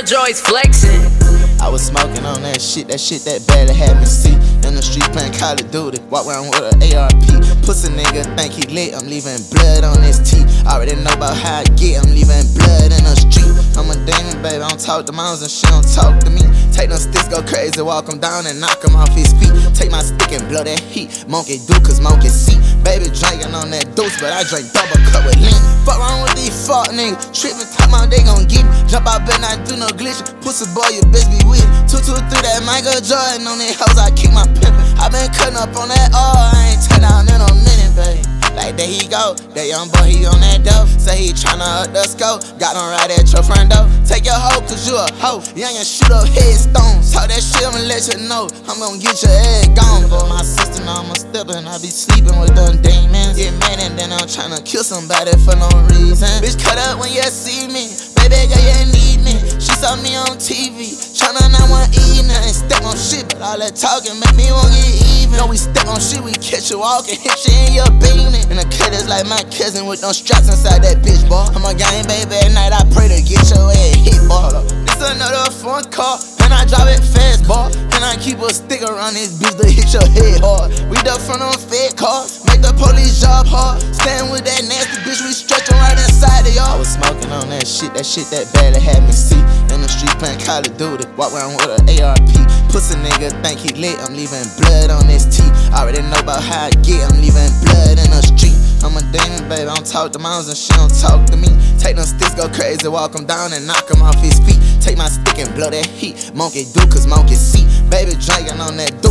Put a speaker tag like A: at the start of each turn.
A: Joy's flexing.
B: I was smoking on that shit that barely had me see. In the street playing Call of Duty, walk around with an ARP. Pussy nigga think he lit, I'm leaving blood on his teeth. Already know about how I get, I'm leaving blood in the street. I'm a demon, baby, I don't talk to moms and she don't talk to me. Take them sticks, go crazy, walk him down and knock him off his feet. Take my stick and blow that heat, monkey do cause monkey see. Baby drinking on that deuce, but I drink double cup with lean. Fuck wrong with these fuck niggas, trippin' talk about they gon' get me. Jump out bed, not do no glitch. Pussy boy, you bitch be with it. 223 that Michael Jordan on these hoes, I keep my pimpin'. I been cutting up on that I ain't turn down in a minute, babe. Like there he go, that young boy, he on that dope. Say he tryna up the scope, got him right at your front door. Take your hoe, cause you a hoe. Young and shoot up headstones. Talk that shit, I'ma let you know. I'm gon' get your head gone. But my sister know I'm a stepper, and I be sleeping with them demons. Get mad and then I'm tryna kill somebody for no reason. Bitch, cut up when you see me. Baby girl, you need me. She saw me on TV, tryna not want eat nothing. Step on shit, but all that talking make me want get even. No, we step on shit, we catch you walking, hit you in your beanie. And the cut is like my cousin with them straps inside that bitch, boy. I'm a gang baby at night, I pray to get your head hit, boy. This another phone call, and I drive it fast, boy. And I keep a stick around this bitch to hit your head hard. We duck front on fed cars, make the police job hard. Stand with that nasty bitch, we stretch them right inside of y'all. I was smoking on that shit that barely had me see. In the street playing Call of Duty, walk around with an ARP. Pussy nigga think he lit, I'm leaving blood on his teeth. Already know about how I get, I'm leaving blood in the street. I'm a demon, baby, I don't talk to moms and she don't talk to me. Take them sticks, go crazy, walk him down and knock him off his feet. Take my stick and blow that heat, monkey do cause monkey see. Baby drinking on that